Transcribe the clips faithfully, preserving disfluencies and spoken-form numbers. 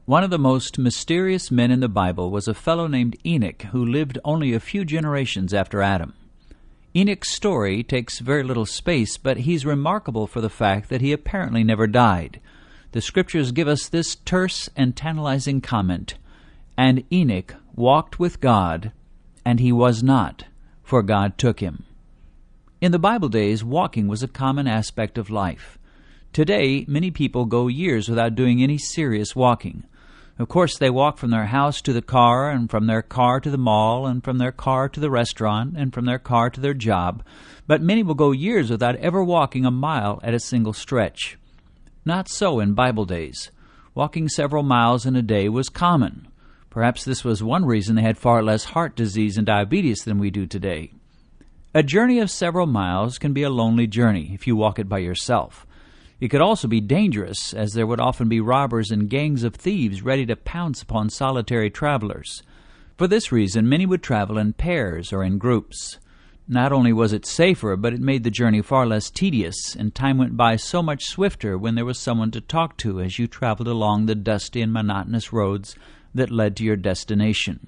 One of the most mysterious men in the Bible was a fellow named Enoch, who lived only a few generations after Adam. Enoch's story takes very little space, but he's remarkable for the fact that he apparently never died. The Scriptures give us this terse and tantalizing comment, "And Enoch walked with God, and he was not, for God took him." In the Bible days, walking was a common aspect of life. Today, many people go years without doing any serious walking. Of course, they walk from their house to the car, and from their car to the mall, and from their car to the restaurant, and from their car to their job, but many will go years without ever walking a mile at a single stretch. Not so in Bible days. Walking several miles in a day was common. Perhaps this was one reason they had far less heart disease and diabetes than we do today. A journey of several miles can be a lonely journey if you walk it by yourself. It could also be dangerous, as there would often be robbers and gangs of thieves ready to pounce upon solitary travelers. For this reason, many would travel in pairs or in groups. Not only was it safer, but it made the journey far less tedious, and time went by so much swifter when there was someone to talk to as you traveled along the dusty and monotonous roads that led to your destination.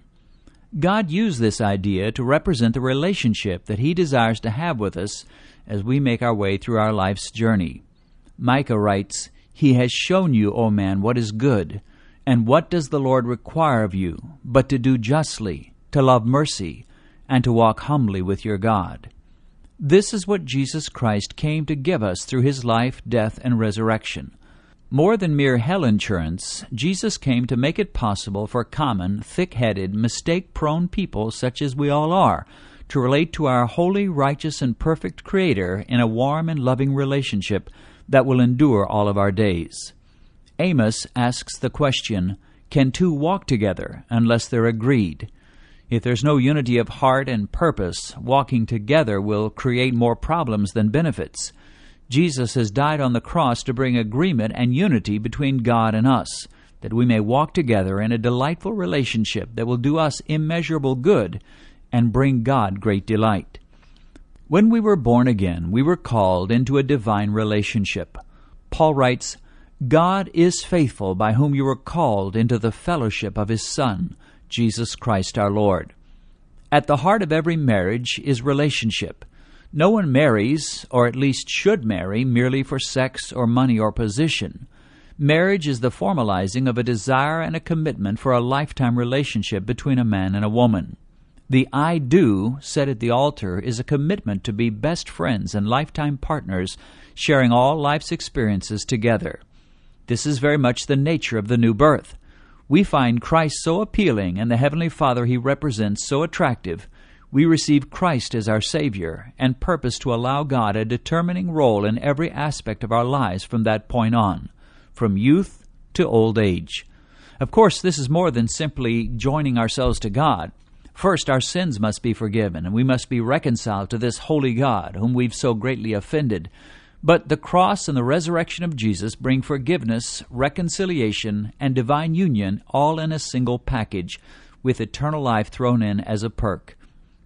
God used this idea to represent the relationship that He desires to have with us as we make our way through our life's journey. Micah writes, "He has shown you, O man, what is good, and what does the Lord require of you, but to do justly, to love mercy, and to walk humbly with your God." This is what Jesus Christ came to give us through His life, death, and resurrection. More than mere hell insurance, Jesus came to make it possible for common, thick-headed, mistake-prone people such as we all are to relate to our holy, righteous, and perfect Creator in a warm and loving relationship that will endure all of our days. Amos asks the question, "Can two walk together unless they're agreed?" If there's no unity of heart and purpose, walking together will create more problems than benefits. Jesus has died on the cross to bring agreement and unity between God and us, that we may walk together in a delightful relationship that will do us immeasurable good and bring God great delight. When we were born again, we were called into a divine relationship. Paul writes, "God is faithful, by whom you were called into the fellowship of His Son, Jesus Christ our Lord." At the heart of every marriage is relationship. No one marries, or at least should marry, merely for sex or money or position. Marriage is the formalizing of a desire and a commitment for a lifetime relationship between a man and a woman. The "I do" said at the altar is a commitment to be best friends and lifetime partners, sharing all life's experiences together. This is very much the nature of the new birth. We find Christ so appealing and the Heavenly Father He represents so attractive, we receive Christ as our Savior and purpose to allow God a determining role in every aspect of our lives from that point on, from youth to old age. Of course, this is more than simply joining ourselves to God. First, our sins must be forgiven, and we must be reconciled to this holy God, whom we've so greatly offended. But the cross and the resurrection of Jesus bring forgiveness, reconciliation, and divine union all in a single package, with eternal life thrown in as a perk.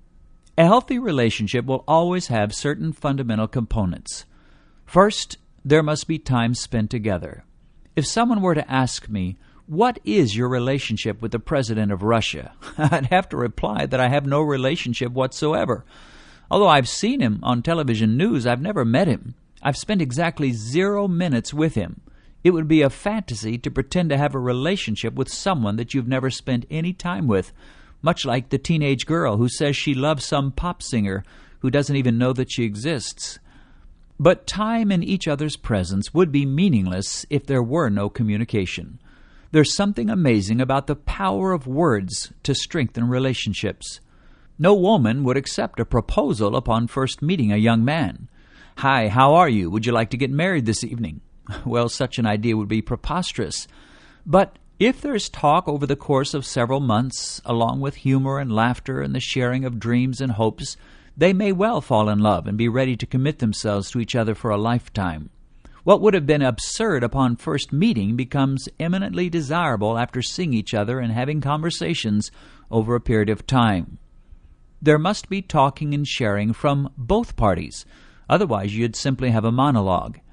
A healthy relationship will always have certain fundamental components. First, there must be time spent together. If someone were to ask me, "What is your relationship with the President of Russia?" I'd have to reply that I have no relationship whatsoever. Although I've seen him on television news, I've never met him. I've spent exactly zero minutes with him. It would be a fantasy to pretend to have a relationship with someone that you've never spent any time with, much like the teenage girl who says she loves some pop singer who doesn't even know that she exists. But time in each other's presence would be meaningless if there were no communication. There's something amazing about the power of words to strengthen relationships. No woman would accept a proposal upon first meeting a young man. "Hi, how are you? Would you like to get married this evening?" Well, such an idea would be preposterous. But if there's talk over the course of several months, along with humor and laughter and the sharing of dreams and hopes, they may well fall in love and be ready to commit themselves to each other for a lifetime. What would have been absurd upon first meeting becomes eminently desirable after seeing each other and having conversations over a period of time. There must be talking and sharing from both parties. Otherwise, you'd simply have a monologue.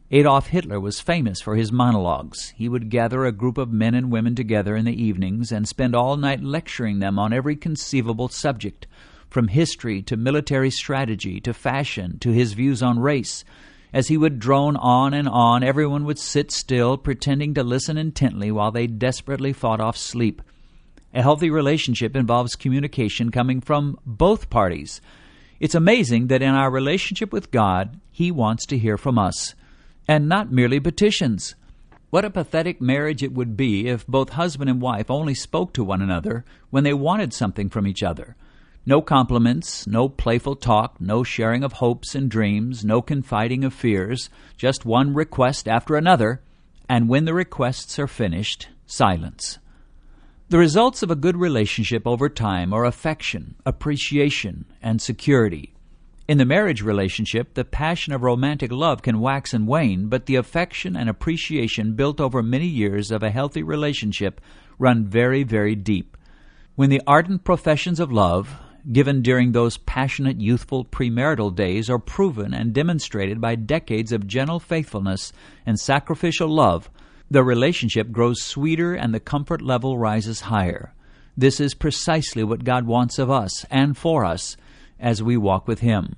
Adolf Hitler was famous for his monologues. He would gather a group of men and women together in the evenings and spend all night lecturing them on every conceivable subject, from history to military strategy to fashion to his views on race. As he would drone on and on, everyone would sit still, pretending to listen intently while they desperately fought off sleep. A healthy relationship involves communication coming from both parties. It's amazing that in our relationship with God, He wants to hear from us, and not merely petitions. What a pathetic marriage it would be if both husband and wife only spoke to one another when they wanted something from each other. No compliments, no playful talk, no sharing of hopes and dreams, no confiding of fears, just one request after another, and when the requests are finished, silence. The results of a good relationship over time are affection, appreciation, and security. In the marriage relationship, the passion of romantic love can wax and wane, but the affection and appreciation built over many years of a healthy relationship run very, very deep. When the ardent professions of love, given during those passionate, youthful premarital days, are proven and demonstrated by decades of gentle faithfulness and sacrificial love, the relationship grows sweeter and the comfort level rises higher. This is precisely what God wants of us and for us as we walk with Him.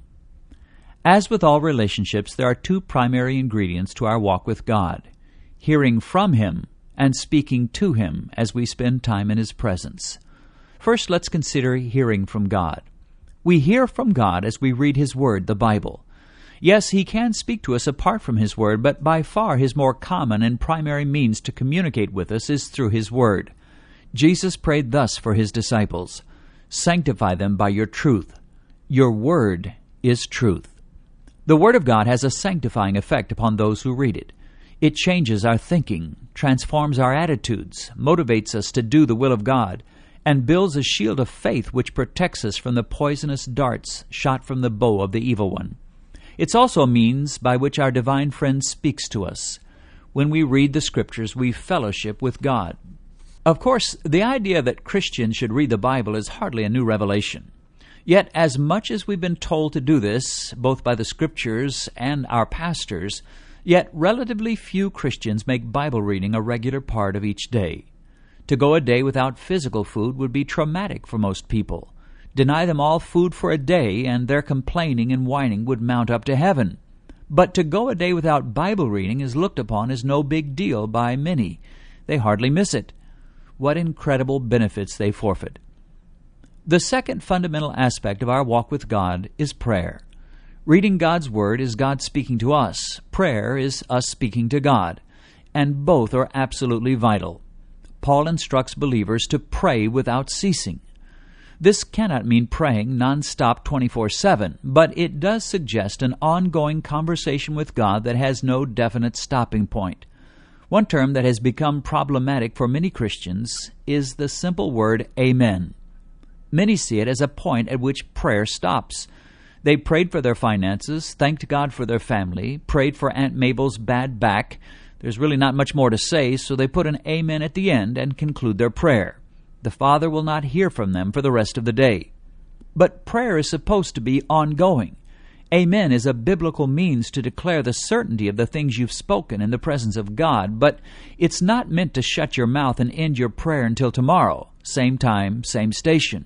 As with all relationships, there are two primary ingredients to our walk with God: hearing from Him and speaking to Him as we spend time in His presence. First, let's consider hearing from God. We hear from God as we read His Word, the Bible. Yes, He can speak to us apart from His Word, but by far His more common and primary means to communicate with us is through His Word. Jesus prayed thus for His disciples: "Sanctify them by your truth. Your Word is truth." The Word of God has a sanctifying effect upon those who read it. It changes our thinking, transforms our attitudes, motivates us to do the will of God, and builds a shield of faith which protects us from the poisonous darts shot from the bow of the evil one. It's also a means by which our divine friend speaks to us. When we read the Scriptures, we fellowship with God. Of course, the idea that Christians should read the Bible is hardly a new revelation. Yet, as much as we've been told to do this, both by the Scriptures and our pastors, yet relatively few Christians make Bible reading a regular part of each day. To go a day without physical food would be traumatic for most people. Deny them all food for a day, and their complaining and whining would mount up to heaven. But to go a day without Bible reading is looked upon as no big deal by many. They hardly miss it. What incredible benefits they forfeit. The second fundamental aspect of our walk with God is prayer. Reading God's Word is God speaking to us. Prayer is us speaking to God. And both are absolutely vital. Paul instructs believers to pray without ceasing. This cannot mean praying non-stop twenty-four seven, but it does suggest an ongoing conversation with God that has no definite stopping point. One term that has become problematic for many Christians is the simple word amen. Many see it as a point at which prayer stops. They prayed for their finances, thanked God for their family, prayed for Aunt Mabel's bad back. There's really not much more to say, so they put an amen at the end and conclude their prayer. The Father will not hear from them for the rest of the day. But prayer is supposed to be ongoing. Amen is a biblical means to declare the certainty of the things you've spoken in the presence of God, but it's not meant to shut your mouth and end your prayer until tomorrow, same time, same station.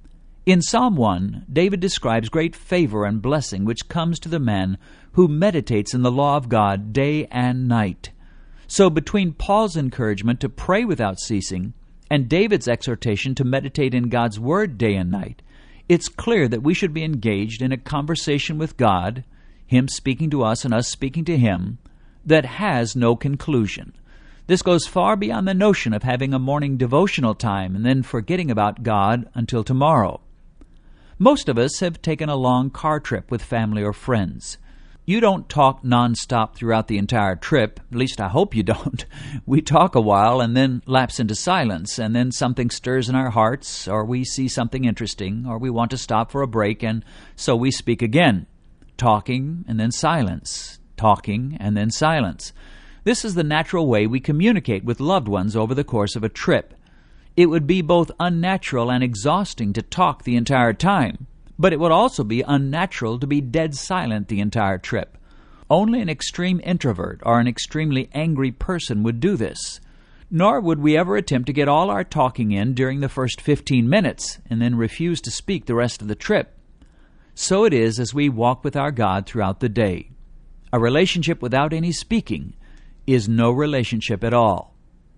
In Psalm one, David describes great favor and blessing which comes to the man who meditates in the law of God day and night. So between Paul's encouragement to pray without ceasing and David's exhortation to meditate in God's Word day and night, it's clear that we should be engaged in a conversation with God, Him speaking to us and us speaking to Him, that has no conclusion. This goes far beyond the notion of having a morning devotional time and then forgetting about God until tomorrow. Most of us have taken a long car trip with family or friends. You don't talk nonstop throughout the entire trip. At least I hope you don't. We talk a while and then lapse into silence, and then something stirs in our hearts, or we see something interesting, or we want to stop for a break, and so we speak again. Talking and then silence. Talking and then silence. This is the natural way we communicate with loved ones over the course of a trip. It would be both unnatural and exhausting to talk the entire time, but it would also be unnatural to be dead silent the entire trip. Only an extreme introvert or an extremely angry person would do this. Nor would we ever attempt to get all our talking in during the first fifteen minutes and then refuse to speak the rest of the trip. So it is as we walk with our God throughout the day. A relationship without any speaking is no relationship at all.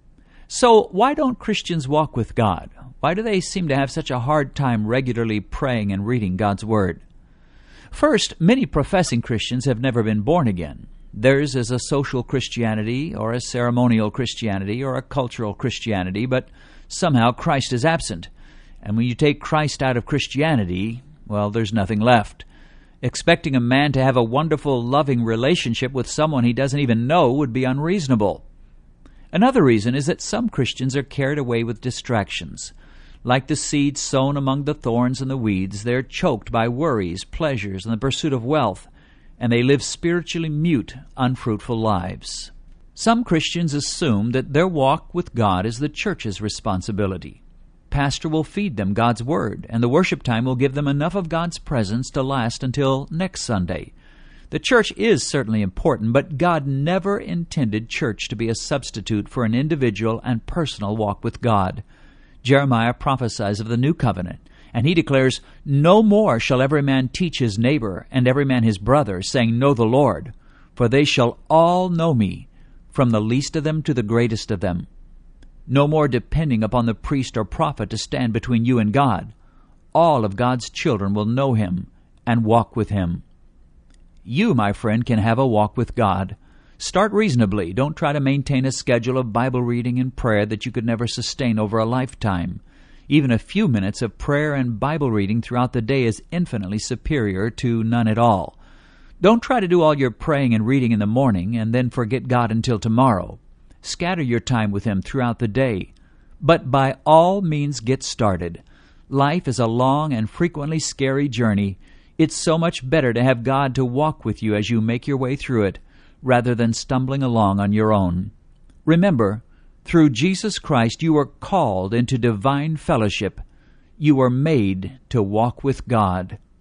So why don't Christians walk with God? Why do they seem to have such a hard time regularly praying and reading God's Word? First, many professing Christians have never been born again. Theirs is a social Christianity or a ceremonial Christianity or a cultural Christianity, but somehow Christ is absent. And when you take Christ out of Christianity, well, there's nothing left. Expecting a man to have a wonderful, loving relationship with someone he doesn't even know would be unreasonable. Another reason is that some Christians are carried away with distractions. Like the seed sown among the thorns and the weeds, they're choked by worries, pleasures, and the pursuit of wealth, and they live spiritually mute, unfruitful lives. Some Christians assume that their walk with God is the church's responsibility. Pastor will feed them God's Word, and the worship time will give them enough of God's presence to last until next Sunday. The church is certainly important, but God never intended church to be a substitute for an individual and personal walk with God. Jeremiah prophesies of the new covenant, and he declares, "No more shall every man teach his neighbor and every man his brother, saying, Know the Lord, for they shall all know me, from the least of them to the greatest of them." No more depending upon the priest or prophet to stand between you and God. All of God's children will know Him and walk with Him. You, my friend, can have a walk with God. Start reasonably. Don't try to maintain a schedule of Bible reading and prayer that you could never sustain over a lifetime. Even a few minutes of prayer and Bible reading throughout the day is infinitely superior to none at all. Don't try to do all your praying and reading in the morning and then forget God until tomorrow. Scatter your time with Him throughout the day. But by all means get started. Life is a long and frequently scary journey. It's so much better to have God to walk with you as you make your way through it, rather than stumbling along on your own. Remember, through Jesus Christ you were called into divine fellowship. You were made to walk with God.